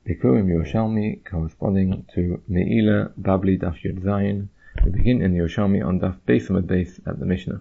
Bikurim Yerushalmi, corresponding to Me'ila Babli Daf Yud Zayin. We begin in Yerushalmi on Daf Beis Amud Beis at the Mishnah.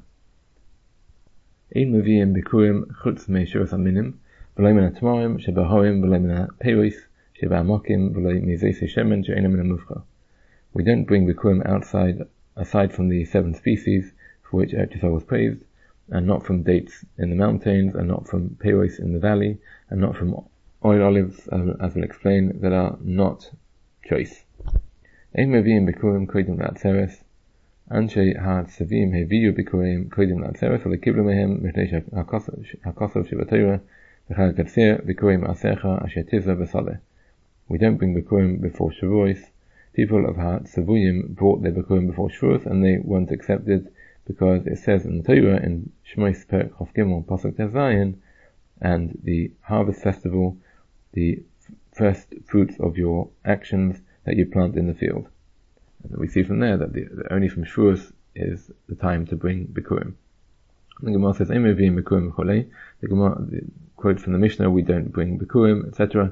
Ein Meviim Bikurim Chutz Me'Shuras Aminim, V'loi Min HaTmarim, Shebahorim, V'loi Min HaPeiros, Shebahamokim, V'loi Mizei Shemen, She'ena Min HaMufcha. We don't bring Bikurim aside from the 7 species for which Eretz Yisrael was praised, and not from dates in the mountains, and not from Peiros in the valley, and not from oil olives, as we'll explain, that are not choice. Ein meviim bikurim kodim la'atzeres, anshe ha'tzavim heviyu bikurim kodim la'atzeres, v'lekiblu mehem mipnei ha'kosov shebatorah, v'chal katzir bikurim asecha asher tizva b'saleh. We don't bring bikurim before Shavuos. People of ha'tzavuyim brought their bikurim before Shavuos, and they weren't accepted, because it says in the Torah, in Shmos Perek Chof Gimel Pasuk Tes Zayin, and the harvest festival, the first fruits of your actions that you plant in the field. And we see from there that only from Shavuos is the time to bring bikurim. The Gemara says, "Ein meviim bikurim cholei." The Gemara quotes from the Mishnah, we don't bring bikurim, etc.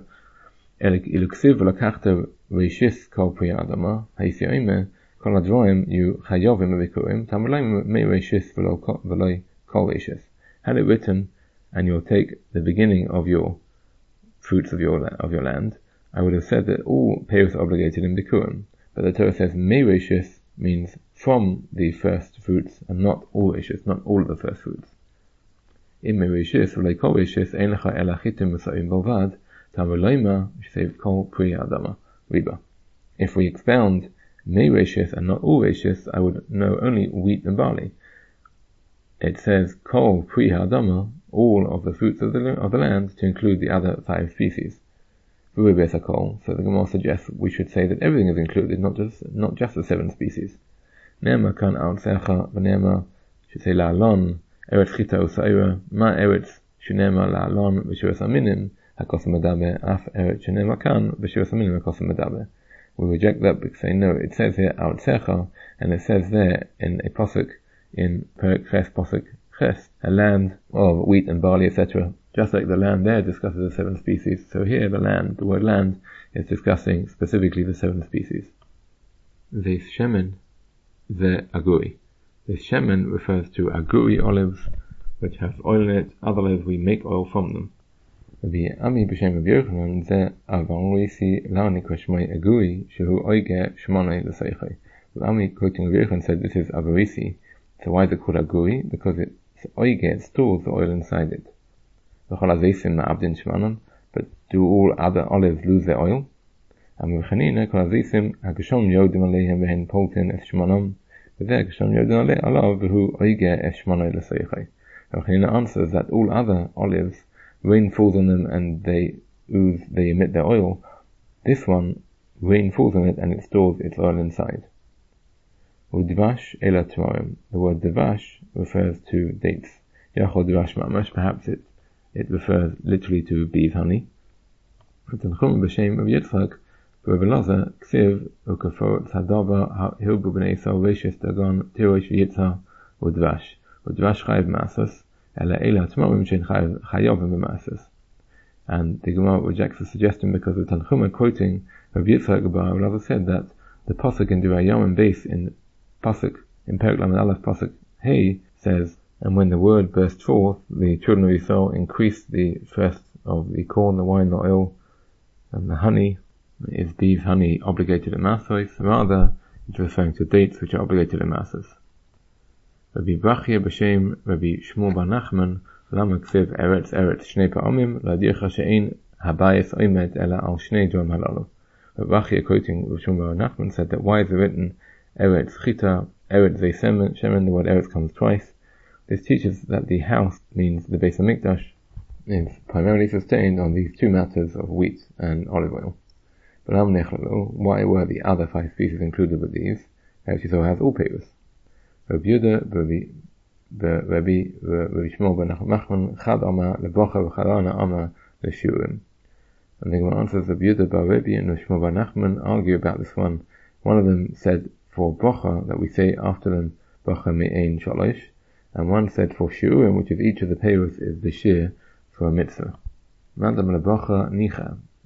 Iluksiv v'lakachta reishis kol pri adama ha'isi oimer kol hadroim you chayovim bikurim tamulay me reishis v'loi kol reishis. Had it written, and you'll take the beginning of your fruits of your land, I would have said that all peiros are obligated in bikurim. But the Torah says meireshis means from the first fruits, and not all reshis, not all of the first fruits. In meireshis v'lei kol reshis ein lecha ela chitim v'sa'im b'lvad tamulay we should say kol pri adama riba. If we expound meireshis and not all reshis, I would know only wheat and barley. It says kol pri adama, all of the fruits of the land, to include the other 5 species. So the Gemara suggests we should say that everything is included, not just the 7 species. Ne'ema kan artzecha v'ne'ema should say la'alon eretz chita u'sa'ira ma eretz she'ne'ema la'alon v'shuras aminim hakos medaber af eretz she'ne'ema kan v'shuras aminim hakos medaber. We reject that because say no, it says here artzecha, and it says there in a pasuk in Perek Ches pasuk Ches, a land of wheat and barley, etc. Just like the land there discusses the 7 species, so here the word land, is discussing specifically the 7 species. This shemen, the aguri. This shemen refers to aguri olives, which have oil in it. Other olives, we make oil from them. The Ami b'shem of Yochanan, the avarisi lani kreshmai aguri, shehu oige shmonai l'seichai. The Ami quoting of Yochanan said this is avarisi. So why is it called aguri? Because it's oige, stores the oil inside it. But do all other olives lose their oil? And Chanina answers that all other olives, rain falls on them and they emit their oil. This one, rain falls on it and it stores its oil inside. Udvash ela tmarim. The word dvash refers to dates. Yachol dvash mamash, perhaps it refers literally to bees' honey. Tanchum b'shem of Yitzchak, B'Revelaza, Ksiv, Ukafot, Hadava, Hilbu b'nei Yisrael, Reishis, Dagon, Tirosh, Yitzha, Udvash. Udvash chayiv ma'asas, ela ela tmarim shein chayovim b'ma'asas. And the Gemara rejects the suggestion because the Tanchum quoting of Yitzchak, B'Revelaza said that the pasuk in Durayam base in pasuk in Perek Lamed Aleph pasuk Hey says, and when the word burst forth, the children of Yisrael increased the first of the corn, the wine, the oil, and the honey. Is bees' honey obligated in masos? Rather, it's referring to dates which are obligated in masos. Rabbi Brachia b'shem Rabbi Shmuel bar Nachman, lama ksiv eretz shnei pa'omim, la'dircha she'ein habayis oimed ela al shnei drom halalu. Rabbi Brachia, quoting Rabbi Shmuel bar Nachman, said that why is it written eretz chita, eretz zeh shemen, the word eretz comes twice. This teaches that the house, means the Beis HaMikdash, is primarily sustained on these 2 matters of wheat and olive oil. But why were the other 5 species included with these? Eretz Yisrael has all peiros. Rabbi Yehuda, Rabbi Shmuel ben Nachman, Chad Amar leBocha v'Chad Amar leShurim. And the Gemara answers Rabbi Yehuda bar Rabbi and Rabbi Shmuel ben Nachman argue about this one. One of them said for Bocha that we say after them Bocha me'ein shalosh, and one said for Shurim, which is each of the peiros is the shir for a mitzvah. Madam leBocha nicha.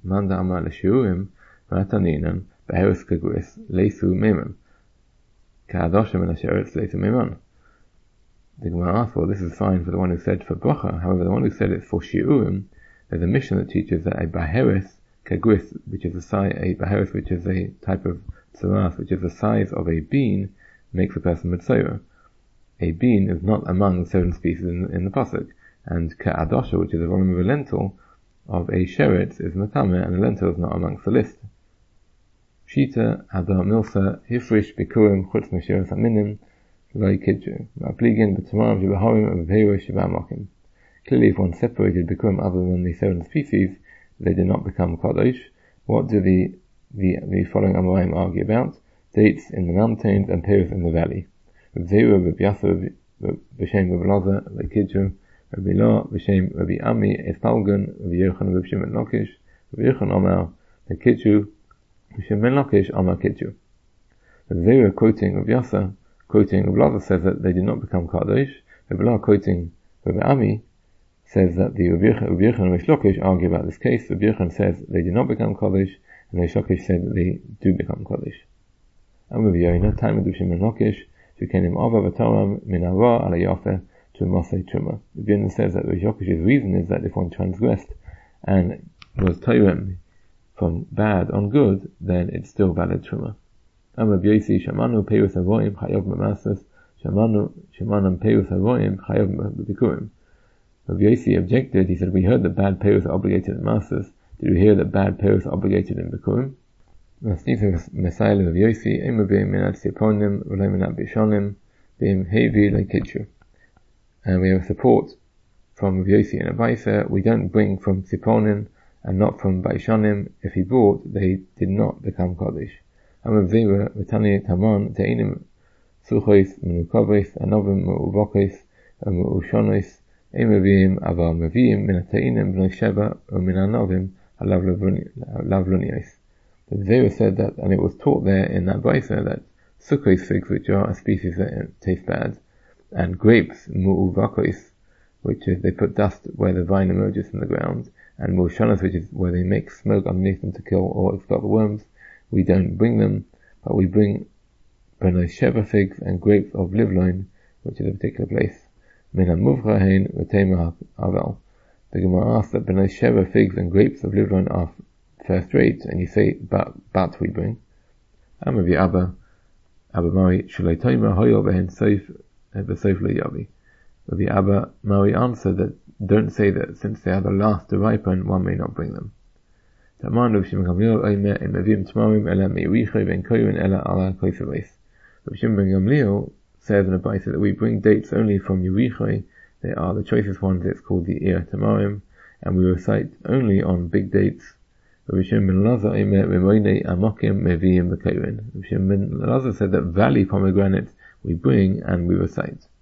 man da'ama l'shiurim v'ataninan beheres kagris leisu meiman ka'adoshem and asheretz leisu meiman. The Gemara asks, well, this is fine for the one who said for bracha. However, the one who said it's for shiurim, there's a mission that teaches that a baheres kagris, which is a type of tzaras, which is the size of a bean, makes a person mitzvah. A bean is not among the 7 species in the pasuk, and ka'adosha, which is the volume of a lentil of a sheretz, is matame, and a lentil is not amongst the list. Shita hadar milsa hifrish bikurim chutz meshiras aminim v'loi kidju ma'apligin b'tamarim shibaharim v'veiru shibamokim. Clearly, if one separated bikurim other than the 7 species, they did not become kadosh. What do the following Amoraim argue about? Dates in the mountains and pears in the valley. V'veiru v'byasa v'shem v'v'laza v'kidju v'bilah v'shem v'bi'ami espalgun v'yochan v'b'shem ben Lakish v'yochan omar v'kidju v'shem ben Lakish omar kidju. V'veiru quoting of Yasa, quoting of Laza, says that they did not become kadosh. V'bilah quoting v'bi'ami says that the Rabbi Yochanan and Reish Lakish argue about this case. Rabbi Yochanan says they did not become Kodesh, and Reish Lakish said that they do become Kodesh. And Rabbi Yochanan, time of B'shem ben Lakish, Shukenim Ava v'Toram min Hara ala Yafeh to Masei Truma. Rabbi Yochanan says that Reish Lakish's reason is that if one transgressed and was Torem from bad on good, then it's still valid Truma. And Rabbi Yosi, Shamanu Peirus Avoim Chayav B'Masas, Shamanam Peirus Avoim Chayav B'Bikurim. Rabbi Yosi objected. He said, we heard that bad payers are obligated in masters. Did we hear that bad payers are obligated in bikurim? Messiah of Yosi, and we have support from Rabbi Yosi and Abaisa. We don't bring from Siponim and not from Baishanim. If he brought, they did not become Kodesh. Amar Zera, V'tani Taman, Te'inim, Suchois, Menukovis, Anovim, Me'uvokis, Me'ushonis, Meviim aval meviim min ateinim b'nei sheva or min anovim lavlunios. The Zera said that, and it was taught there in that brisa, that sukkos figs, which are a species that taste bad, and grapes mu'uvakos, which is they put dust where the vine emerges from the ground, and mu'shanas, which is where they make smoke underneath them to kill or expel the worms. We don't bring them, but we bring b'nei sheva figs and grapes of Livloin, which is a particular place. The Gemara asks that B'nai Sheva figs and grapes of Livron are first rate, and you say, but we bring. Rabbi Abba Mari Shalei Tomer Hoyol Behen Soif V'Soif Lo Yavi. Rabbi Abba Mari answered that don't say that since they are the last to ripen, one may not bring them. Taman Rav Shimon Gamliel Omer Emevim Tmarim Ela Meiricho Ben Koyin Ela Ala Koisaveis. Rav Shimon Ben Gamliel says in a brisa that we bring dates only from Yerichai. They are the choicest ones. It's called the Ir Tamarim, and we recite only on big dates. Rabbi Shimon ben Lazar said that valley pomegranates we bring and we recite.